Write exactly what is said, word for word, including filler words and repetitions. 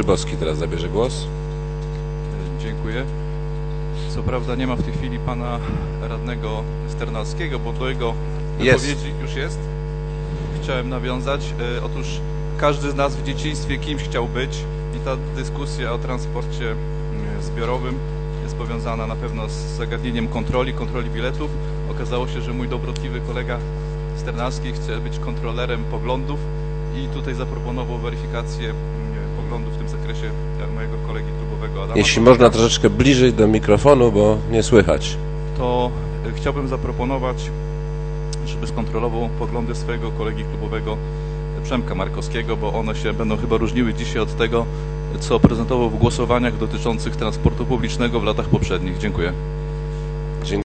Szybowski teraz zabierze głos. Dziękuję. Co prawda nie ma w tej chwili pana radnego Sternalskiego, bo do jego jest. wypowiedzi już jest. Chciałem nawiązać. Otóż każdy z nas w dzieciństwie kimś chciał być i ta dyskusja o transporcie zbiorowym jest powiązana na pewno z zagadnieniem kontroli, kontroli biletów. Okazało się, że mój dobrotliwy kolega Sternalski chce być kontrolerem poglądów i tutaj zaproponował weryfikację poglądów w tym zakresie mojego kolegi klubowego Adama. Jeśli można troszeczkę bliżej do mikrofonu, bo nie słychać. To chciałbym zaproponować, żeby skontrolował poglądy swojego kolegi klubowego Przemka Markowskiego, bo one się będą chyba różniły dzisiaj od tego, co prezentował w głosowaniach dotyczących transportu publicznego w latach poprzednich. Dziękuję.